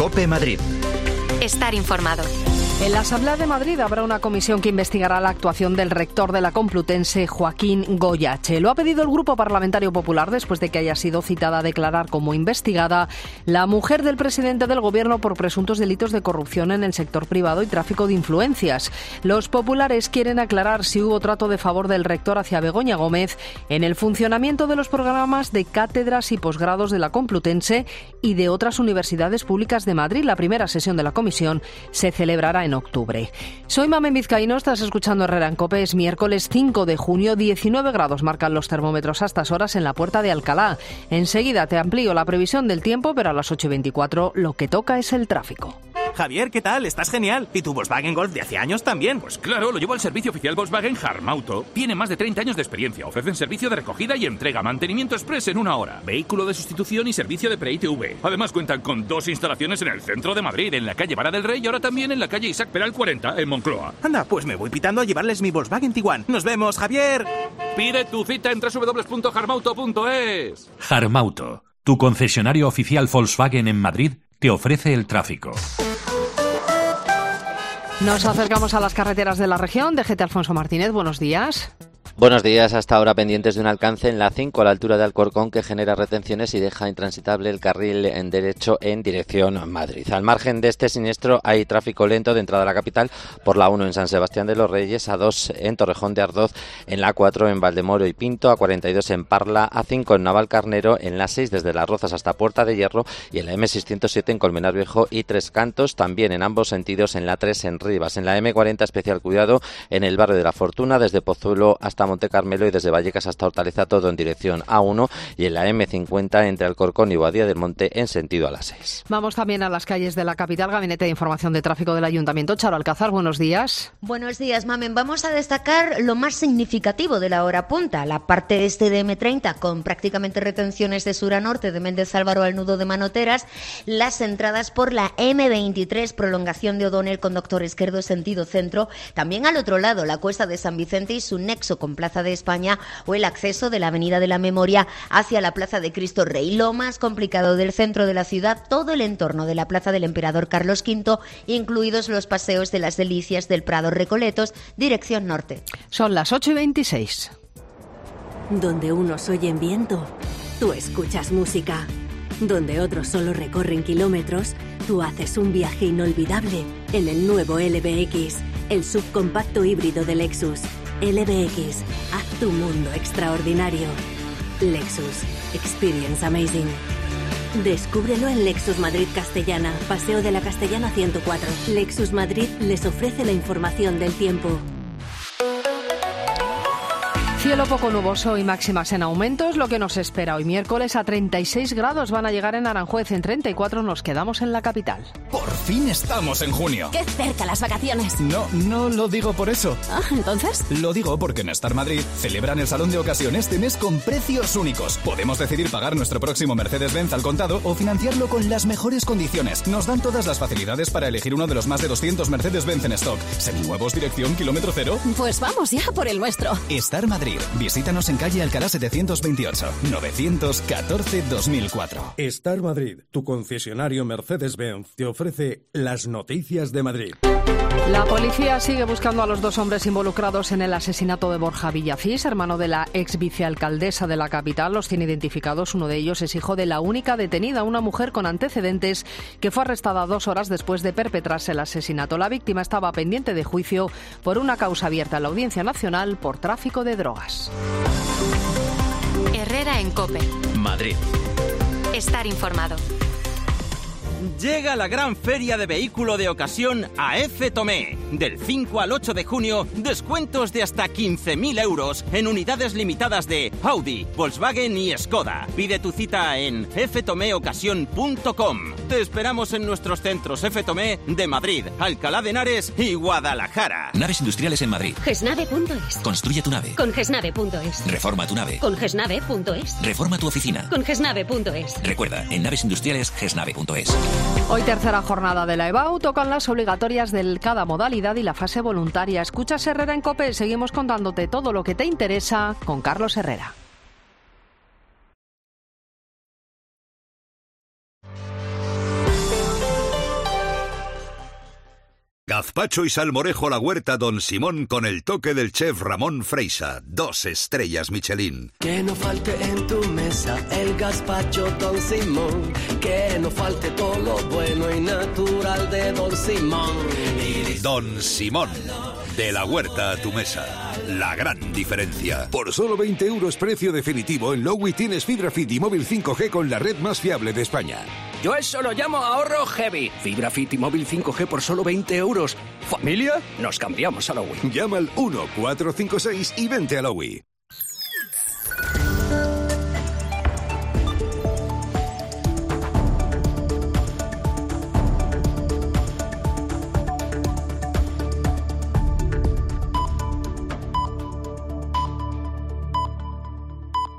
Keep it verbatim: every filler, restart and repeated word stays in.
COPE Madrid. Estar informado. En la Asamblea de Madrid habrá una comisión que investigará la actuación del rector de la Complutense, Joaquín Goyache. Lo ha pedido el Grupo Parlamentario Popular después de que haya sido citada a declarar como investigada la mujer del presidente del Gobierno por presuntos delitos de corrupción en el sector privado y tráfico de influencias. Los populares quieren aclarar si hubo trato de favor del rector hacia Begoña Gómez en el funcionamiento de los programas de cátedras y posgrados de la Complutense y de otras universidades públicas de Madrid. La primera sesión de la comisión se celebrará en octubre. Soy Mamen Vizcaíno, estás escuchando Herrera en COPE. Es miércoles cinco de junio, diecinueve grados marcan los termómetros a estas horas en la Puerta de Alcalá. Enseguida te amplío la previsión del tiempo, pero a las ocho y veinticuatro lo que toca es el tráfico. Javier, ¿qué tal? Estás genial. ¿Y tu Volkswagen Golf de hace años también? Pues claro, lo llevo al servicio oficial Volkswagen Harmauto. Tiene más de treinta años de experiencia. Ofrecen servicio de recogida y entrega, mantenimiento express en una hora, vehículo de sustitución y servicio de pre-I T V. Además cuentan con dos instalaciones en el centro de Madrid, en la calle Vara del Rey y ahora también en la calle Isaac Peral cuarenta, en Moncloa. Anda, pues me voy pitando a llevarles mi Volkswagen Tiguan. ¡Nos vemos, Javier! Pide tu cita en doble u doble u doble u punto harmauto punto es. Harmauto, tu concesionario oficial Volkswagen en Madrid, te ofrece el tráfico. Nos acercamos a las carreteras de la región. D G T Alfonso Martínez, buenos días. Buenos días. Hasta ahora pendientes de un alcance en la cinco a la altura de Alcorcón que genera retenciones y deja intransitable el carril en derecho en dirección a Madrid. Al margen de este siniestro hay tráfico lento de entrada a la capital por la uno en San Sebastián de los Reyes, A dos en Torrejón de Ardoz, en la cuatro en Valdemoro y Pinto, A cuarenta y dos en Parla, A cinco en Navalcarnero, en la seis desde Las Rozas hasta Puerta de Hierro y en la eme seiscientos siete en Colmenar Viejo y Tres Cantos, también en ambos sentidos en la tres en Rivas. En la eme cuarenta especial cuidado en el barrio de la Fortuna desde Pozuelo hasta Monte Carmelo y desde Vallecas hasta Hortaleza, todo en dirección A uno, y en la eme cincuenta entre Alcorcón y Boadilla del Monte en sentido a la seis. Vamos también a las calles de la capital. Gabinete de Información de Tráfico del Ayuntamiento. Charo Alcázar, buenos días. Buenos días, Mamen. Vamos a destacar lo más significativo de la hora punta, la parte este de eme treinta con prácticamente retenciones de sur a norte de Méndez Álvaro al nudo de Manoteras, las entradas por la eme veintitrés, prolongación de O'Donnell con Doctor Esquerdo sentido centro, también al otro lado la Cuesta de San Vicente y su nexo con Plaza de España o el acceso de la Avenida de la Memoria hacia la Plaza de Cristo Rey. Lo más complicado del centro de la ciudad, todo el entorno de la Plaza del Emperador Carlos quinto, incluidos los paseos de las Delicias del Prado Recoletos, dirección norte. Son las ocho y veintiséis. Donde unos oyen viento, tú escuchas música. Donde otros solo recorren kilómetros, tú haces un viaje inolvidable en el nuevo L B X, el subcompacto híbrido de Lexus. L B X, haz tu mundo extraordinario. Lexus, experience amazing. Descúbrelo en Lexus Madrid Castellana, Paseo de la Castellana ciento cuatro. Lexus Madrid les ofrece la información del tiempo. Cielo poco nuboso y máximas en aumento es lo que nos espera hoy miércoles. A treinta y seis grados van a llegar en Aranjuez, en treinta y cuatro nos quedamos en la capital. Por fin estamos en junio. ¡Qué cerca las vacaciones! No, no lo digo por eso. Ah, ¿entonces? Lo digo porque en Star Madrid celebran el Salón de Ocasión este mes con precios únicos. Podemos decidir pagar nuestro próximo Mercedes-Benz al contado o financiarlo con las mejores condiciones. Nos dan todas las facilidades para elegir uno de los más de doscientos Mercedes-Benz en stock. Seminuevos, dirección, kilómetro cero. Pues vamos ya por el nuestro. Star Madrid. Visítanos en calle Alcalá setecientos veintiocho, novecientos catorce dos mil cuatro. Star Madrid, tu concesionario Mercedes-Benz, te ofrece las noticias de Madrid. La policía sigue buscando a los dos hombres involucrados en el asesinato de Borja Villacís, hermano de la ex vicealcaldesa de la capital. Los tiene identificados. Uno de ellos es hijo de la única detenida, una mujer con antecedentes que fue arrestada dos horas después de perpetrarse el asesinato. La víctima estaba pendiente de juicio por una causa abierta en la Audiencia Nacional por tráfico de drogas. Herrera en COPE. Madrid. Estar informado. Llega la gran feria de vehículo de ocasión a F. Tomé. Del cinco al ocho de junio, descuentos de hasta quince mil euros en unidades limitadas de Audi, Volkswagen y Skoda. Pide tu cita en f tomé ocasión punto com. Te esperamos en nuestros centros F. Tomé de Madrid, Alcalá de Henares y Guadalajara. Naves industriales en Madrid. gesnave punto es. Construye tu nave. Con gesnave punto es. Reforma tu nave. Con gesnave punto es. Reforma tu oficina. Con gesnave punto es. Recuerda, en naves industriales, gesnave punto es. Hoy tercera jornada de la EBAU, tocan las obligatorias de cada modalidad y la fase voluntaria. Escuchas Herrera en COPE, seguimos contándote todo lo que te interesa con Carlos Herrera. Gazpacho y salmorejo a la huerta Don Simón con el toque del chef Ramón Freisa. Dos estrellas Michelin. Que no falte en tu mesa el gazpacho Don Simón. Que no falte todo lo bueno y natural de Don Simón. Don Simón. De la huerta a tu mesa. La gran diferencia. Por solo veinte euros precio definitivo en Lowy tienes fibra fit y móvil cinco G con la red más fiable de España. Yo eso lo llamo ahorro heavy. Fibra fit y móvil cinco G por solo veinte euros. ¿Familia? Nos cambiamos a Lowy. Llama al uno cuatro cinco seis y vente a Lowy.